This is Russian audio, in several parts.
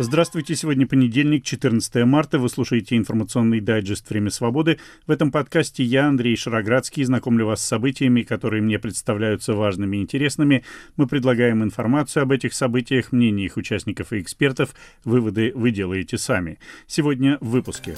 Здравствуйте, сегодня понедельник, 14 марта. Вы слушаете информационный дайджест «Время свободы». В этом подкасте я, Андрей Шароградский, знакомлю вас с событиями, которые мне представляются важными и интересными. Мы предлагаем информацию об этих событиях, мнения их участников и экспертов. Выводы вы делаете сами. Сегодня в выпуске.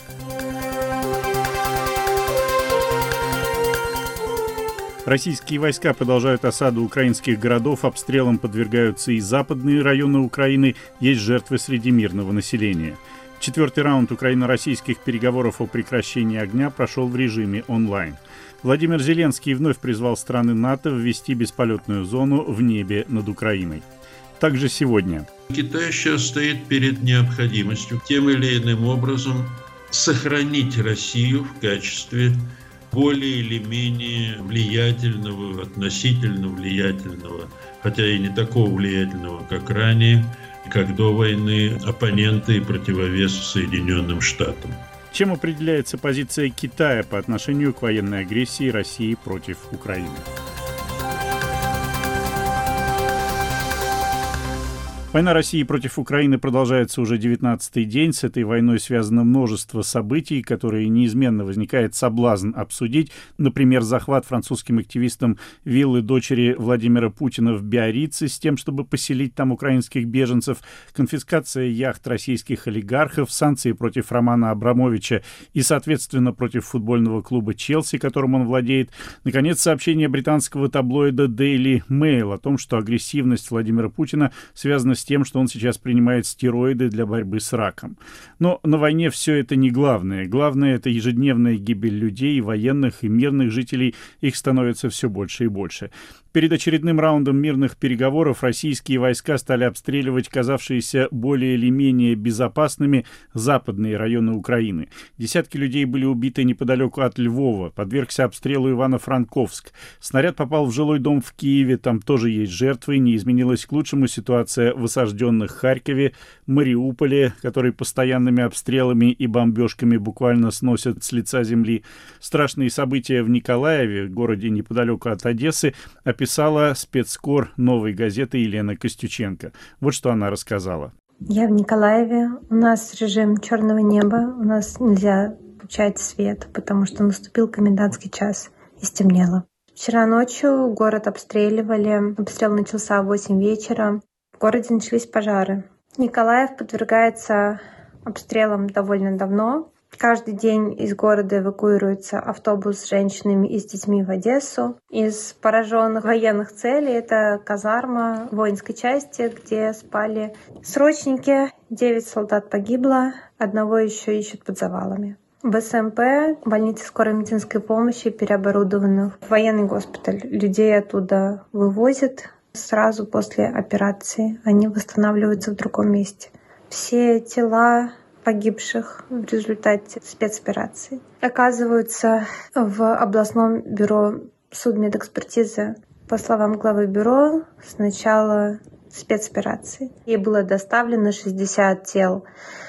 Российские войска продолжают осаду украинских городов, обстрелам подвергаются и западные районы Украины, есть жертвы среди мирного населения. Четвертый раунд украино-российских переговоров о прекращении огня прошел в режиме онлайн. Владимир Зеленский вновь призвал страны НАТО ввести бесполетную зону в небе над Украиной. Также сегодня. Китай сейчас стоит перед необходимостью тем или иным образом сохранить Россию в качестве более или менее влиятельного, относительно влиятельного, хотя и не такого влиятельного, как ранее, как до войны, оппонента и противовеса Соединенным Штатам. Чем определяется позиция Китая по отношению к военной агрессии России против Украины? Война России против Украины продолжается уже 19-й день. С этой войной связано множество событий, которые неизменно возникает соблазн обсудить. Например, захват французским активистам виллы дочери Владимира Путина в Биаррице с тем, чтобы поселить там украинских беженцев, конфискация яхт российских олигархов, санкции против Романа Абрамовича и, соответственно, против футбольного клуба «Челси», которым он владеет. Наконец, сообщение британского таблоида Daily Mail о том, что агрессивность Владимира Путина связана с тем, что он сейчас принимает стероиды для борьбы с раком. Но на войне все это не главное. Главное — это ежедневная гибель людей, военных и мирных жителей. Их становится все больше и больше. Перед очередным раундом мирных переговоров российские войска стали обстреливать казавшиеся более или менее безопасными западные районы Украины. Десятки людей были убиты неподалеку от Львова. Подвергся обстрелу Ивано-Франковск. Снаряд попал в жилой дом в Киеве. Там тоже есть жертвы. Не изменилась к лучшему ситуация в осажденных Харькове, Мариуполе, который постоянными обстрелами и бомбежками буквально сносят с лица земли. Страшные события в Николаеве, городе неподалеку от Одессы, описала спецкор «Новой газеты» Елена Костюченко. Вот что она рассказала. Я в Николаеве. У нас режим черного неба. У нас нельзя включать свет, потому что наступил комендантский час и стемнело. Вчера ночью город обстреливали. Обстрел начался в 8 вечера. В городе начались пожары. Николаев подвергается обстрелам довольно давно. Каждый день из города эвакуируется автобус с женщинами и с детьми в Одессу. Из пораженных военных целей это казарма воинской части, где спали срочники. 9 солдат погибло, одного еще ищут под завалами. В СМП, больнице скорой медицинской помощи, переоборудованы в военный госпиталь. Людей оттуда вывозят. Сразу после операции они восстанавливаются в другом месте. Все тела погибших в результате спецоперации оказываются в областном бюро судмедэкспертизы. По словам главы бюро, с начала спецоперации ей было доставлено 60 тел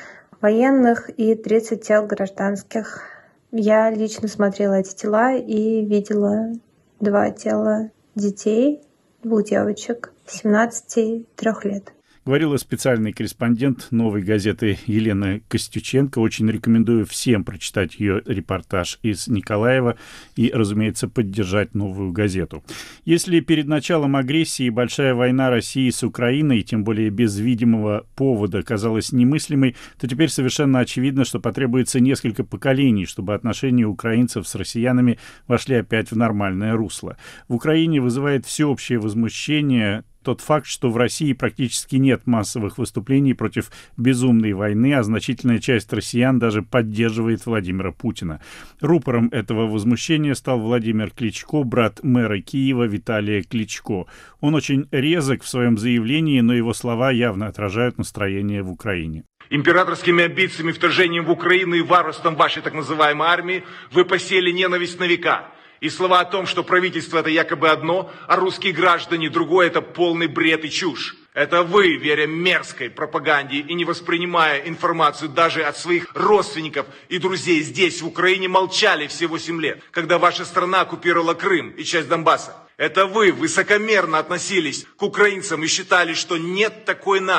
военных и 30 тел гражданских. Я лично смотрела эти тела и видела 2 тела детей, 2 девочек, 17 и 3 лет. Говорила специальный корреспондент «Новой газеты» Елена Костюченко. Очень рекомендую всем прочитать ее репортаж из Николаева и, разумеется, поддержать «Новую газету». Если перед началом агрессии большая война России с Украиной, тем более без видимого повода, казалась немыслимой, то теперь совершенно очевидно, что потребуется несколько поколений, чтобы отношения украинцев с россиянами вошли опять в нормальное русло. В Украине вызывает всеобщее возмущение тот факт, что в России практически нет массовых выступлений против безумной войны, а значительная часть россиян даже поддерживает Владимира Путина. Рупором этого возмущения стал Владимир Кличко, брат мэра Киева Виталия Кличко. Он очень резок в своем заявлении, но его слова явно отражают настроение в Украине. Императорскими амбициями, вторжением в Украину и варварством вашей так называемой армии вы посеяли ненависть на века. И слова о том, что правительство это якобы одно, а русские граждане другое, это полный бред и чушь. Это вы, веря мерзкой пропаганде и не воспринимая информацию даже от своих родственников и друзей здесь, в Украине, молчали все 8 лет, когда ваша страна оккупировала Крым и часть Донбасса. Это вы высокомерно относились к украинцам и считали, что нет такой нации.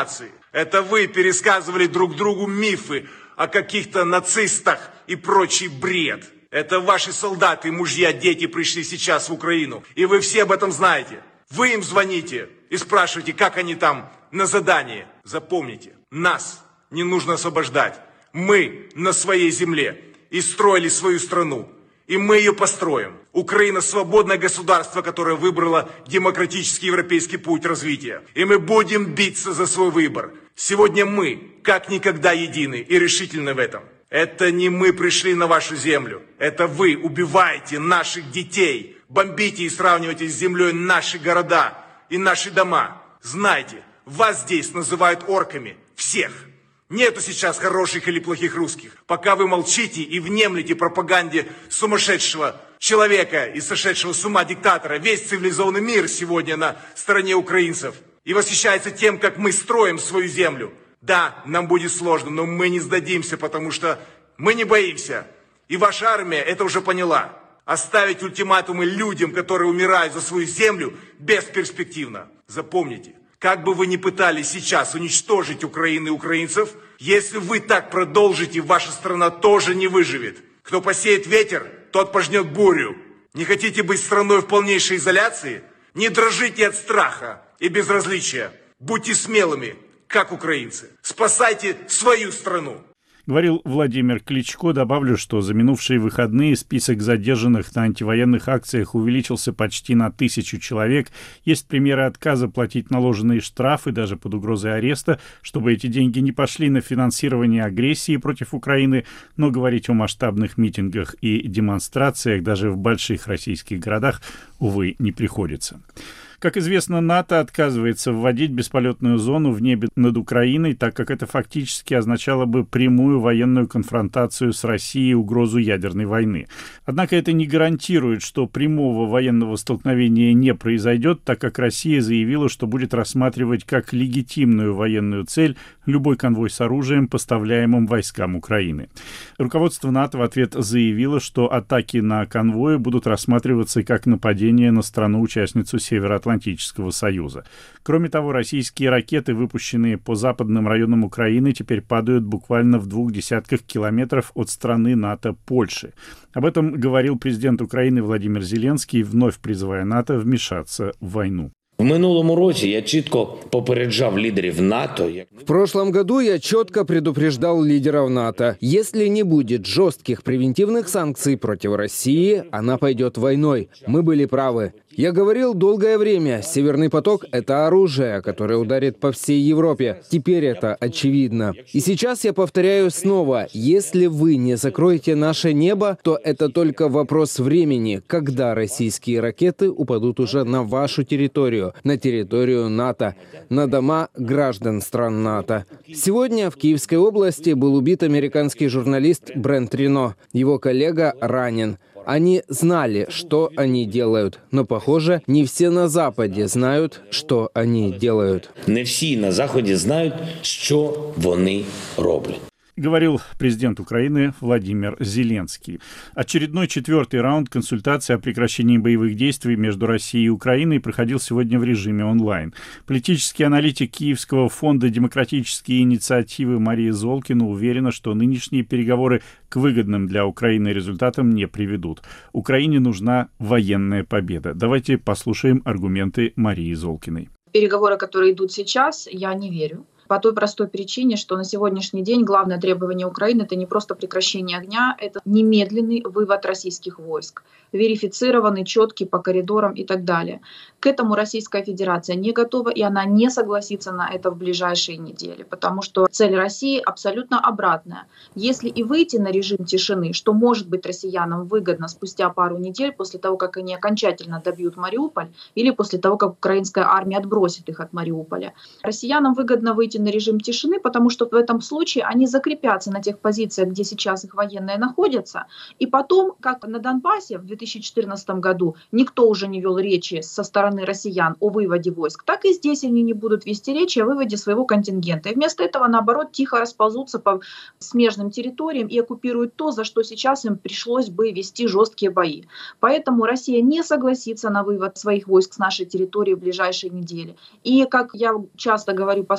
Это вы пересказывали друг другу мифы о каких-то нацистах и прочий бред. Это ваши солдаты, мужья, дети пришли сейчас в Украину. И вы все об этом знаете. Вы им звоните и спрашиваете, как они там на задании. Запомните, нас не нужно освобождать. Мы на своей земле и строили свою страну. И мы ее построим. Украина – свободное государство, которое выбрало демократический европейский путь развития. И мы будем биться за свой выбор. Сегодня мы, как никогда, едины и решительны в этом. Это не мы пришли на вашу землю. Это вы убиваете наших детей, бомбите и сравниваете с землей наши города и наши дома. Знайте, вас здесь называют орками. Всех. Нету сейчас хороших или плохих русских. Пока вы молчите и внемлете пропаганде сумасшедшего человека и сошедшего с ума диктатора, весь цивилизованный мир сегодня на стороне украинцев и восхищается тем, как мы строим свою землю. Да, нам будет сложно, но мы не сдадимся, потому что мы не боимся. И ваша армия это уже поняла. Оставить ультиматумы людям, которые умирают за свою землю, бесперспективно. Запомните. Как бы вы ни пытались сейчас уничтожить Украину и украинцев, если вы так продолжите, ваша страна тоже не выживет. Кто посеет ветер, тот пожнет бурю. Не хотите быть страной в полнейшей изоляции? Не дрожите от страха и безразличия. Будьте смелыми, как украинцы. Спасайте свою страну. Говорил Владимир Кличко. Добавлю, что за минувшие выходные список задержанных на антивоенных акциях увеличился почти на 1000 человек. Есть примеры отказа платить наложенные штрафы даже под угрозой ареста, чтобы эти деньги не пошли на финансирование агрессии против Украины, но говорить о масштабных митингах и демонстрациях даже в больших российских городах, увы, не приходится. Как известно, НАТО отказывается вводить бесполетную зону в небе над Украиной, так как это фактически означало бы прямую военную конфронтацию с Россией и угрозу ядерной войны. Однако это не гарантирует, что прямого военного столкновения не произойдет, так как Россия заявила, что будет рассматривать как легитимную военную цель любой конвой с оружием, поставляемым войскам Украины. Руководство НАТО в ответ заявило, что атаки на конвои будут рассматриваться как нападение на страну-участницу Североатлантического союза. Кроме того, российские ракеты, выпущенные по западным районам Украины, теперь падают буквально в 20 километров от страны НАТО Польши. Об этом говорил президент Украины Владимир Зеленский, вновь призывая НАТО вмешаться в войну. В минулому році я чітко попереджав лидеров НАТО. В прошлом году я четко предупреждал лидеров НАТО. Если не будет жестких превентивных санкций против России, она пойдет войной. Мы были правы. Я говорил долгое время, «Северный поток» — это оружие, которое ударит по всей Европе. Теперь это очевидно. И сейчас я повторяю снова, если вы не закроете наше небо, то это только вопрос времени, когда российские ракеты упадут уже на вашу территорию, на территорию НАТО, на дома граждан стран НАТО. Сегодня в Киевской области был убит американский журналист Брент Рено. Его коллега ранен. Они знали, что они делают, но, похоже, не все на Западе знают, что они делают. Не всі на Заході знають, що вони роблять. Говорил президент Украины Владимир Зеленский. Очередной 4-й раунд консультаций о прекращении боевых действий между Россией и Украиной проходил сегодня в режиме онлайн. Политический аналитик Киевского фонда «Демократические инициативы» Мария Золкина уверена, что нынешние переговоры к выгодным для Украины результатам не приведут. Украине нужна военная победа. Давайте послушаем аргументы Марии Золкиной. Переговоры, которые идут сейчас, я не верю. По той простой причине, что на сегодняшний день главное требование Украины — это не просто прекращение огня, это немедленный вывод российских войск, верифицированный, четкий по коридорам и так далее. К этому Российская Федерация не готова, и она не согласится на это в ближайшие недели, потому что цель России абсолютно обратная. Если и выйти на режим тишины, что может быть россиянам выгодно спустя пару недель после того, как они окончательно добьют Мариуполь, или после того, как украинская армия отбросит их от Мариуполя, россиянам выгодно выйти на режим тишины, потому что в этом случае они закрепятся на тех позициях, где сейчас их военные находятся, и потом, как на Донбассе в 2014 году никто уже не вел речи со стороны россиян о выводе войск, так и здесь они не будут вести речи о выводе своего контингента. И вместо этого, наоборот, тихо расползутся по смежным территориям и оккупируют то, за что сейчас им пришлось бы вести жесткие бои. Поэтому Россия не согласится на вывод своих войск с нашей территории в ближайшие недели. И, как я часто говорю последние дни,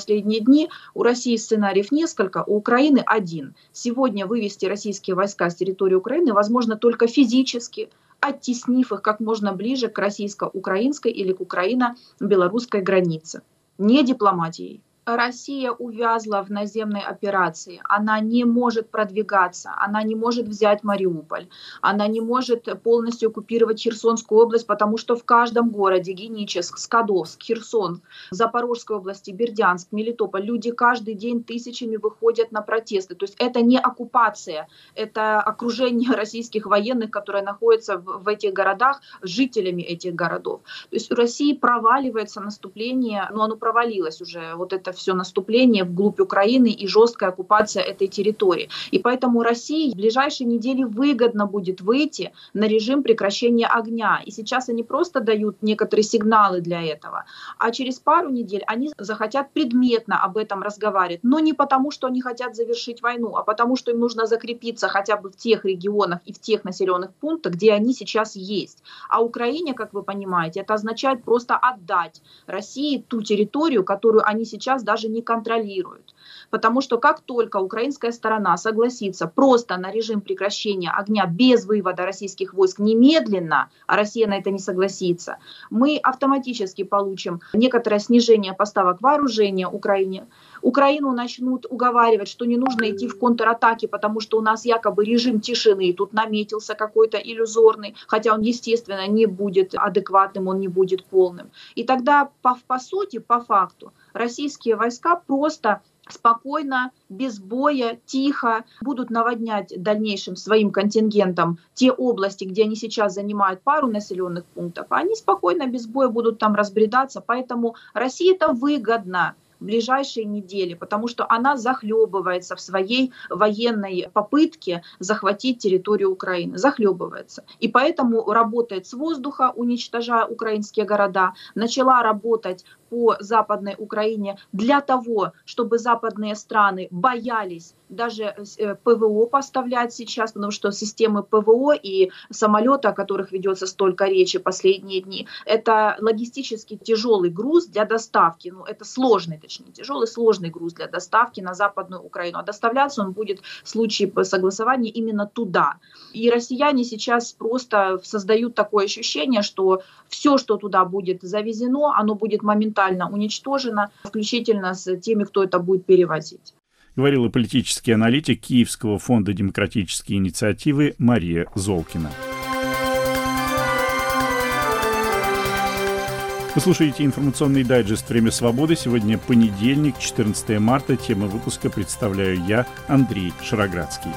дни. У России сценариев несколько, у Украины один. Сегодня вывести российские войска с территории Украины возможно только физически, оттеснив их как можно ближе к российско-украинской или к украино-белорусской границе. Не дипломатией. Россия увязла в наземной операции. Она не может продвигаться, она не может взять Мариуполь, она не может полностью оккупировать Херсонскую область, потому что в каждом городе Геническ, Скадовск, Херсон, Запорожской области, Бердянск, Мелитополь, люди каждый день тысячами выходят на протесты. То есть это не оккупация, это окружение российских военных, которые находятся в этих городах, жителями этих городов. То есть у России проваливается наступление, но оно провалилось уже, вот это все наступление вглубь Украины и жесткая оккупация этой территории. И поэтому России в ближайшие недели выгодно будет выйти на режим прекращения огня. И сейчас они просто дают некоторые сигналы для этого. А через пару недель они захотят предметно об этом разговаривать. Но не потому, что они хотят завершить войну, а потому, что им нужно закрепиться хотя бы в тех регионах и в тех населенных пунктах, где они сейчас есть. А Украине, как вы понимаете, это означает просто отдать России ту территорию, которую они сейчас даже не контролируют. Потому что как только украинская сторона согласится просто на режим прекращения огня без вывода российских войск немедленно, а Россия на это не согласится, мы автоматически получим некоторое снижение поставок вооружения Украине. Украину начнут уговаривать, что не нужно идти в контратаки, потому что у нас якобы режим тишины тут наметился какой-то иллюзорный, хотя он, естественно, не будет адекватным, он не будет полным. И тогда, по сути, по факту, российские войска просто спокойно, без боя, тихо будут наводнять дальнейшим своим контингентом те области, где они сейчас занимают пару населенных пунктов, а они спокойно, без боя будут там разбредаться. Поэтому России это выгодно в ближайшие недели, потому что она захлебывается в своей военной попытке захватить территорию Украины. Захлебывается. И поэтому работает с воздуха, уничтожая украинские города, начала работать по Западной Украине для того, чтобы западные страны боялись даже ПВО поставлять сейчас, потому что системы ПВО и самолеты, о которых ведется столько речи последние дни, это логистически тяжелый груз для доставки, это сложный, точнее, тяжелый, сложный груз для доставки на Западную Украину. А доставляться он будет в случае согласования именно туда. И россияне сейчас просто создают такое ощущение, что все, что туда будет завезено, оно будет моментально уничтожено, включительно с теми, кто это будет перевозить. Говорила политический аналитик Киевского фонда демократические инициативы Мария Золкина. Вы слушаете информационный дайджест «Время свободы». Сегодня понедельник, 14 марта. Тему выпуска представляю я, Андрей Шароградский.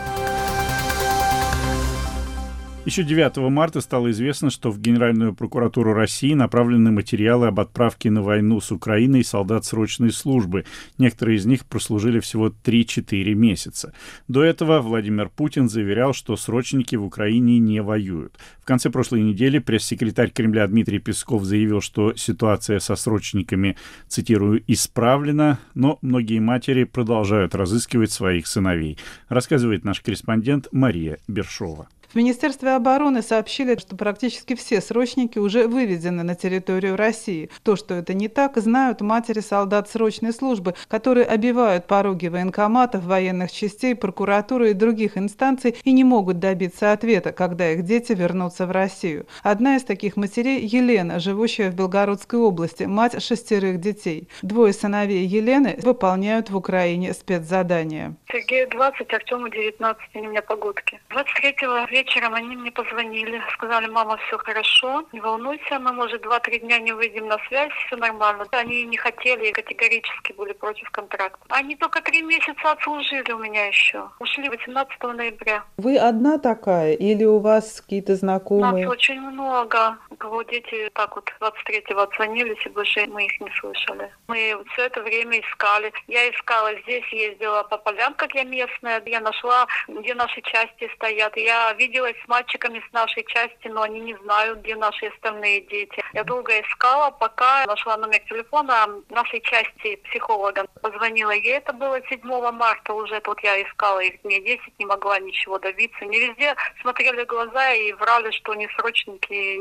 Еще 9 марта стало известно, что в Генеральную прокуратуру России направлены материалы об отправке на войну с Украиной солдат срочной службы. Некоторые из них прослужили всего 3-4 месяца. До этого Владимир Путин заверял, что срочники в Украине не воюют. В конце прошлой недели пресс-секретарь Кремля Дмитрий Песков заявил, что ситуация со срочниками, цитирую, «исправлена», но многие матери продолжают разыскивать своих сыновей. Рассказывает наш корреспондент Мария Бершова. В Министерстве обороны сообщили, что практически все срочники уже выведены на территорию России. То, что это не так, знают матери солдат срочной службы, которые обивают пороги военкоматов, военных частей, прокуратуры и других инстанций и не могут добиться ответа, когда их дети вернутся в Россию. Одна из таких матерей – Елена, живущая в Белгородской области, мать 6 детей. 2 сыновей Елены выполняют в Украине спецзадания. Сергею 20, Артему 19, они у меня погодки. 23-го вечером они мне позвонили, сказали: мама, все хорошо, не волнуйся, мы, может, 2-3 дня не выйдем на связь, все нормально. Они не хотели, категорически были против контракта. Они только 3 месяца отслужили у меня еще. Ушли 18 ноября. Вы одна такая или у вас какие-то знакомые? Нас очень много. У кого дети так вот 23-го отзвонились, и больше мы их не слышали. Мы все это время искали. Я искала здесь, ездила по полям, как я местная. Я нашла, где наши части стоят. Я виделась с мальчиками с нашей части, но они не знают, где наши остальные дети. Я долго искала, пока нашла номер телефона нашей части психолога. Позвонила ей, это было 7 марта уже. Тут я искала их дней 10, не могла ничего добиться. Не везде смотрели глаза и врали, что они срочники, никуда не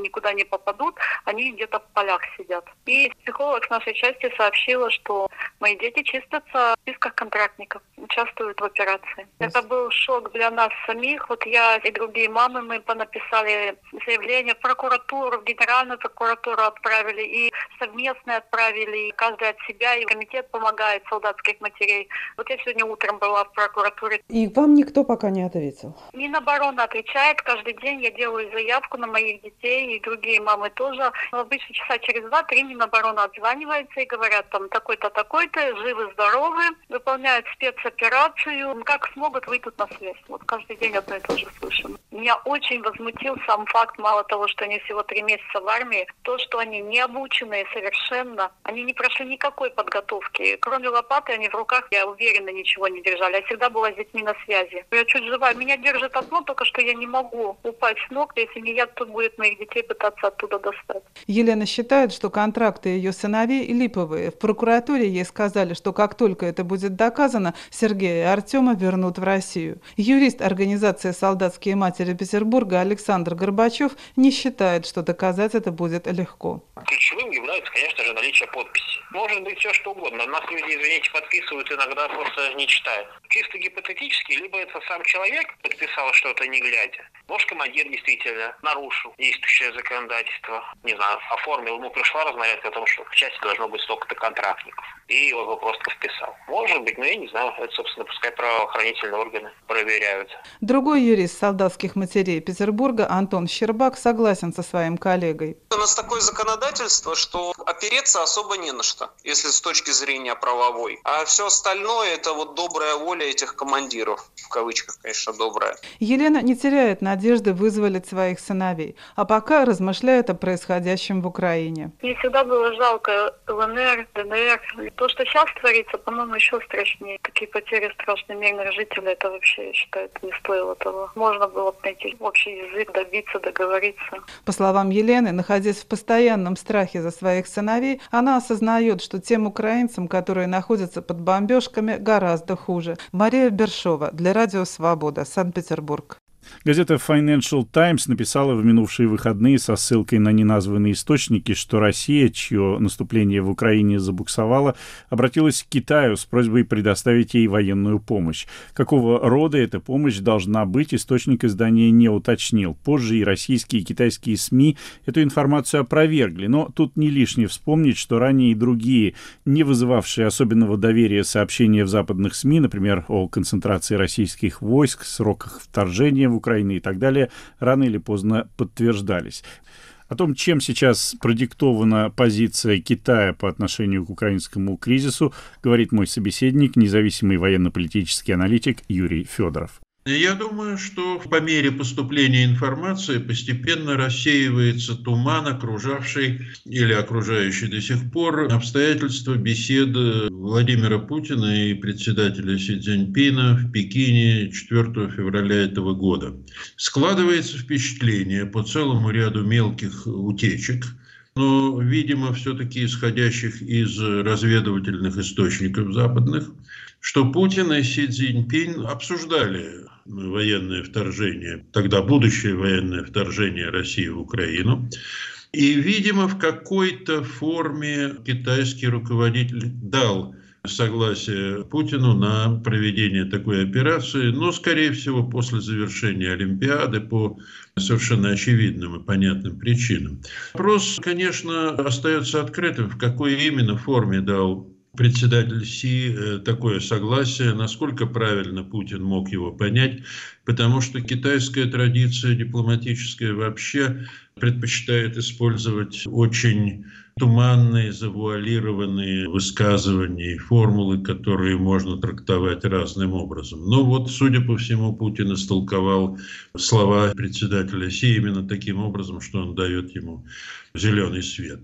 не попадут, они где-то в полях сидят. И психолог с нашей части сообщила, что мои дети числятся в списках контрактников, участвуют в операции. Это был шок для нас самих. Вот я и другие мамы, мы понаписали заявление в прокуратуру, в Генеральную прокуратуру отправили, и совместно отправили, и каждый от себя, и комитет помогает солдатских матерей. Вот я сегодня утром была в прокуратуре. И вам никто пока не ответил? Минобороны отвечает. Каждый день я делаю заявку на моих детей, и другие мамы тоже. Обычно часа через 2-3 Минобороны отзваниваются и говорят, там, такой-то, такой-то, живы-здоровы, выполняют спецоперацию. Как смогут, выйдут на связь. Вот каждый день одно и то же слышим. Меня очень возмутил сам факт, мало того, что они всего 3 месяца в армии, то, что они не обученные совершенно. Они не прошли никакой подготовки. Кроме лопаты, они в руках, я уверена, ничего не держали. Я всегда была с детьми на связи. Я чуть жива. Меня держит одно, только что я не могу упасть с ног, если не я, кто будет моих детей пытаться оттуда достать. Елена считает, что контракты ее сыновей липовые. В прокуратуре ей сказали, что как только это будет доказано, Сергея и Артема вернут в Россию. Юрист организации «Солдатские матери Петербурга» Александр Горбачев не считает, что доказать это будет легко. Ключевым является, конечно же, наличие подписи. Может быть все что угодно. Нас люди, извините, подписывают, иногда просто не читают. Чисто гипотетически, либо это сам человек подписал что-то не глядя. Может, командир действительно нарушил действующее законодательство. Не знаю, оформил, ему пришла разнарядка о том, что в части должно быть столько-то контрактников. И он его просто вписал. Может быть, но я не знаю. Это, собственно, пускай правоохранительные органы проверяют. Другой юрист солдатских матерей Петербурга Антон Щербак согласен со своим коллегой. У нас такое законодательство, что опереться особо не на что, если с точки зрения правовой. А все остальное — это вот добрая воля этих командиров. В кавычках, конечно, добрая. Елена не теряет надежды вызволить своих сыновей, а пока размышляет о происходящем в Украине. Мне всегда было жалко ЛНР, ДНР. То, что сейчас творится, по-моему, еще страшнее. Такие потери страшные мирных жителей, это вообще, я считаю, это не стоило того. Можно было найти общий язык, добиться, договориться. По словам Елены, находясь в постоянном страхе за своих сыновей, она осознает, что тем украинцам, которые находятся под бомбежками, гораздо хуже. Мария Бершова для Радио Свобода, Санкт-Петербург. Газета Financial Times написала в минувшие выходные со ссылкой на неназванные источники, что Россия, чье наступление в Украине забуксовало, обратилась к Китаю с просьбой предоставить ей военную помощь. Какого рода эта помощь должна быть, источник издания не уточнил. Позже и российские, и китайские СМИ эту информацию опровергли, но тут не лишне вспомнить, что ранее и другие, не вызывавшие особенного доверия сообщения в западных СМИ, например, о концентрации российских войск, сроках вторжения в Украины и так далее, рано или поздно подтверждались. О том, чем сейчас продиктована позиция Китая по отношению к украинскому кризису, говорит мой собеседник, независимый военно-политический аналитик Юрий Федоров. Я думаю, что по мере поступления информации постепенно рассеивается туман, окружавший или окружающий до сих пор обстоятельства беседы Владимира Путина и председателя Си Цзиньпина в Пекине 4 февраля этого года. Складывается впечатление по целому ряду мелких утечек, но, видимо, все-таки исходящих из разведывательных источников западных, что Путин и Си Цзиньпин обсуждали военное вторжение, тогда будущее военное вторжение России в Украину. И, видимо, в какой-то форме китайский руководитель дал согласие Путину на проведение такой операции, но, скорее всего, после завершения Олимпиады по совершенно очевидным и понятным причинам. Вопрос, конечно, остается открытым, в какой именно форме дал председатель Си такое согласие, насколько правильно Путин мог его понять, потому что китайская традиция дипломатическая вообще предпочитает использовать очень туманные, завуалированные высказывания и формулы, которые можно трактовать разным образом. Но вот, судя по всему, Путин истолковал слова председателя Си именно таким образом, что он дает ему зеленый свет.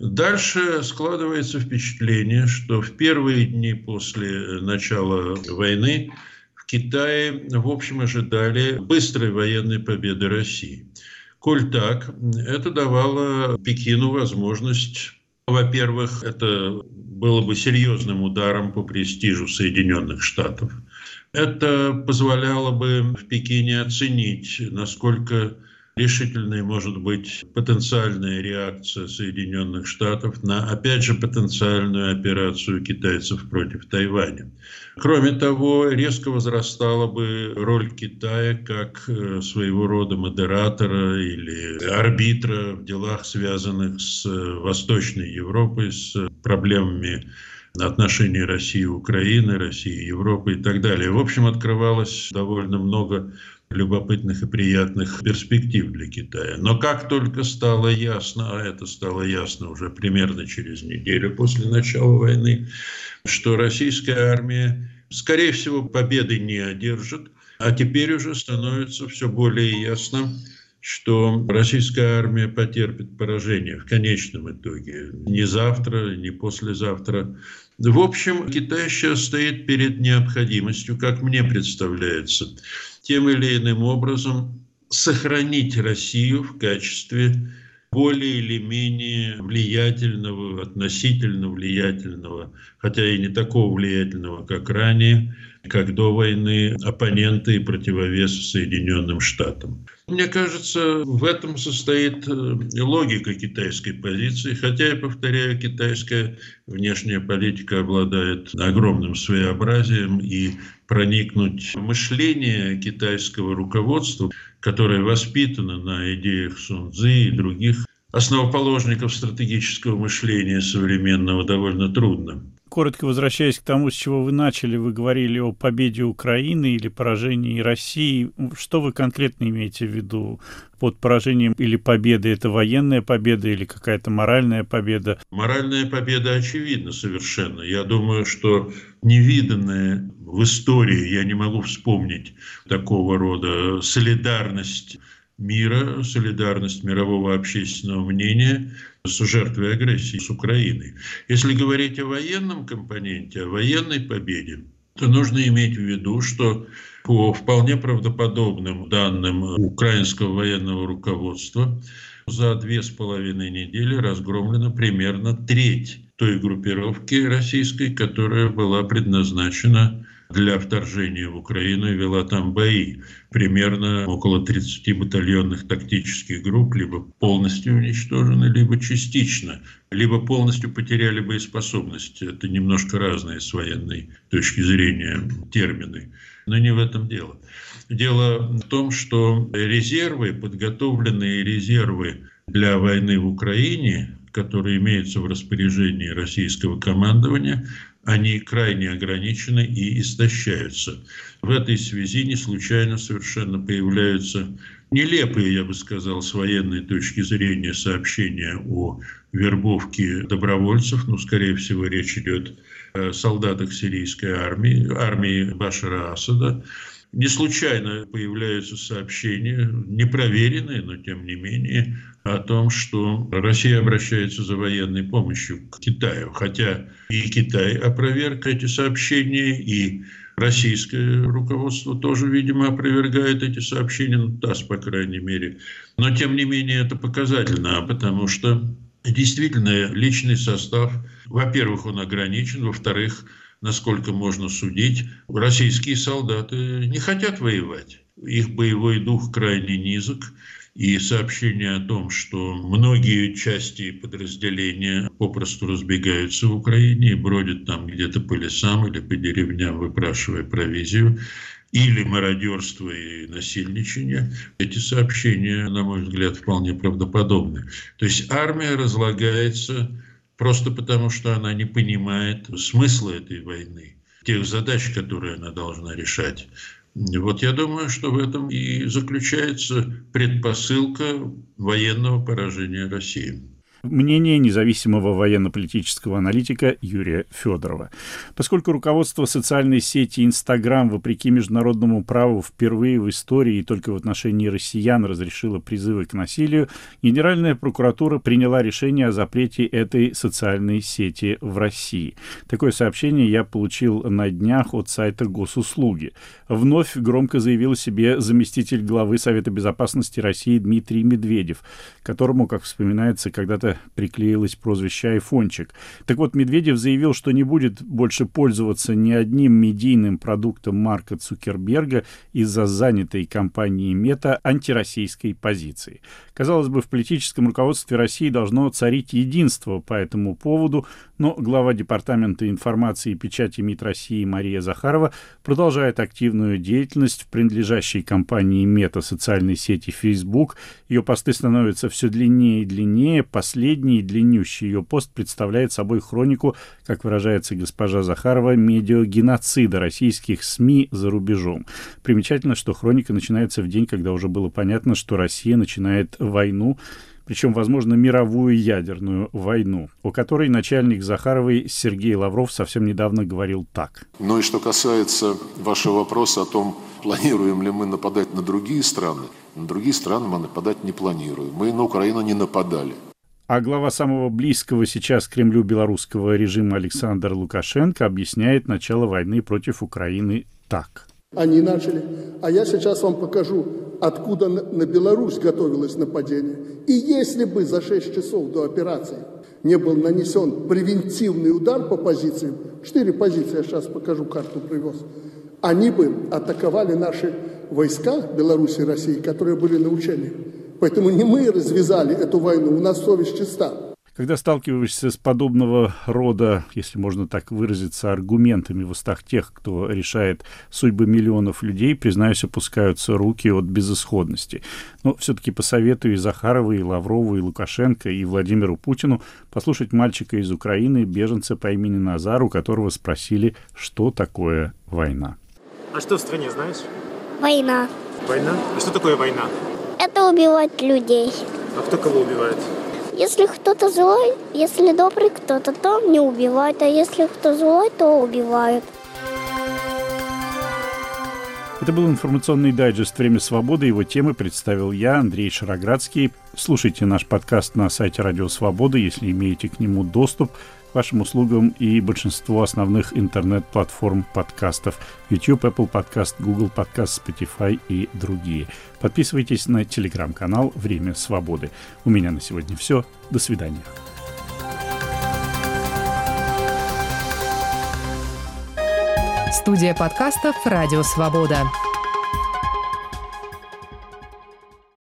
Дальше складывается впечатление, что в первые дни после начала войны в Китае, в общем, ожидали быстрой военной победы России. Коль так, это давало Пекину возможность, во-первых, это было бы серьезным ударом по престижу Соединенных Штатов. Это позволяло бы в Пекине оценить, насколько решительной может быть потенциальная реакция Соединенных Штатов на, опять же, потенциальную операцию китайцев против Тайваня. Кроме того, резко возрастала бы роль Китая как своего рода модератора или арбитра в делах, связанных с Восточной Европой, с проблемами отношений России и Украины, России и Европы и так далее. В общем, открывалось довольно много любопытных и приятных перспектив для Китая. Но как только стало ясно, а это стало ясно уже примерно через неделю после начала войны, что российская армия, скорее всего, победы не одержит, а теперь уже становится все более ясно, что российская армия потерпит поражение в конечном итоге. Не завтра, не послезавтра. В общем, Китай сейчас стоит перед необходимостью, как мне представляется, тем или иным образом сохранить Россию в качестве более или менее влиятельного, относительно влиятельного, хотя и не такого влиятельного, как ранее, как до войны, оппонента и противовеса Соединенным Штатам. Мне кажется, в этом состоит логика китайской позиции, хотя, я повторяю, китайская внешняя политика обладает огромным своеобразием, и проникнуть в мышление китайского руководства, которое воспитано на идеях Сун Цзы и других основоположников стратегического мышления современного, довольно трудно. Коротко возвращаясь к тому, с чего вы начали, вы говорили о победе Украины или поражении России. Что вы конкретно имеете в виду под поражением или победой? Это военная победа или какая-то моральная победа? Моральная победа очевидна совершенно. Я думаю, что невиданная в истории, я не могу вспомнить такого рода солидарность мира, солидарность мирового общественного мнения с жертвой агрессии, с Украиной. Если говорить о военном компоненте, о военной победе, то нужно иметь в виду, что по вполне правдоподобным данным украинского военного руководства за 2,5 недели разгромлена примерно треть той группировки российской, которая была предназначена для вторжения в Украину и вела там бои. Примерно около 30 батальонных тактических групп либо полностью уничтожены, либо частично, либо полностью потеряли боеспособность. Это немножко разные с военной точки зрения термины. Но не в этом дело. Дело в том, что резервы, подготовленные резервы для войны в Украине, которые имеются в распоряжении российского командования, они крайне ограничены и истощаются. В этой связи не случайно совершенно появляются нелепые, я бы сказал, с военной точки зрения сообщения о вербовке добровольцев. Скорее всего, речь идет о солдатах сирийской армии, армии Башара Асада. Не случайно появляются сообщения, непроверенные, но тем не менее, о том, что Россия обращается за военной помощью к Китаю. Хотя и Китай опроверг эти сообщения, и российское руководство тоже, видимо, опровергает эти сообщения, ТАСС, по крайней мере. Но тем не менее это показательно, потому что действительно личный состав, во-первых, он ограничен, во-вторых, насколько можно судить, российские солдаты не хотят воевать. Их боевой дух крайне низок. И сообщение о том, что многие части и подразделения попросту разбегаются в Украине и бродят там где-то по лесам или по деревням, выпрашивая провизию, или мародерство и насильничание, эти сообщения, на мой взгляд, вполне правдоподобны. То есть армия разлагается просто потому, что она не понимает смысла этой войны, тех задач, которые она должна решать. Вот я думаю, что в этом и заключается предпосылка военного поражения России. Мнение независимого военно-политического аналитика Юрия Федорова. Поскольку руководство социальной сети Instagram, вопреки международному праву, впервые в истории и только в отношении россиян разрешило призывы к насилию, Генеральная прокуратура приняла решение о запрете этой социальной сети в России. Такое сообщение я получил на днях от сайта Госуслуги. Вновь громко заявил о себе заместитель главы Совета безопасности России Дмитрий Медведев, которому, как вспоминается, когда-то приклеилось прозвище «Айфончик». Так вот, Медведев заявил, что не будет больше пользоваться ни одним медийным продуктом Марка Цукерберга из-за занятой компанией Мета антироссийской позиции. Казалось бы, в политическом руководстве России должно царить единство по этому поводу, но глава Департамента информации и печати МИД России Мария Захарова продолжает активную деятельность в принадлежащей компании Мета социальной сети Facebook. Ее посты становятся все длиннее и длиннее. Последний, длиннющий ее пост представляет собой хронику, как выражается госпожа Захарова, медиагеноцида российских СМИ за рубежом. Примечательно, что хроника начинается в день, когда уже было понятно, что Россия начинает войну, причем, возможно, мировую ядерную войну, о которой начальник Захаровой Сергей Лавров совсем недавно говорил так. Ну и что касается вашего вопроса о том, планируем ли мы нападать на другие страны мы нападать не планируем. Мы на Украину не нападали. А глава самого близкого сейчас к Кремлю белорусского режима Александр Лукашенко объясняет начало войны против Украины так. Они начали, а я сейчас вам покажу, откуда на Беларусь готовилось нападение. И если бы за 6 часов до операции не был нанесен превентивный удар по позициям, 4 позиции, я сейчас покажу, карту привез, они бы атаковали наши войска Беларуси и России, которые были на учениях. Поэтому не мы развязали эту войну, у нас совесть чиста. Когда сталкиваешься с подобного рода, если можно так выразиться, аргументами в устах тех, кто решает судьбы миллионов людей, признаюсь, опускаются руки от безысходности. Но все-таки посоветую и Захарову, и Лаврову, и Лукашенко, и Владимиру Путину послушать мальчика из Украины, беженца по имени Назар, у которого спросили, что такое война. А что в стране, знаешь? Война. Война? А что такое война? Это убивать людей. А кто кого убивает? Если кто-то злой, если добрый кто-то, то не убивает, а если кто злой, то убивают. Это был информационный дайджест «Время свободы». Его темы представил я, Андрей Шароградский. Слушайте наш подкаст на сайте Радио Свобода, если имеете к нему доступ, к вашим услугам и большинство основных интернет-платформ подкастов: YouTube, Apple Podcast, Google Podcast, Spotify и другие. Подписывайтесь на телеграм-канал «Время свободы». У меня на сегодня все. До свидания. Студия подкастов «Радио Свобода».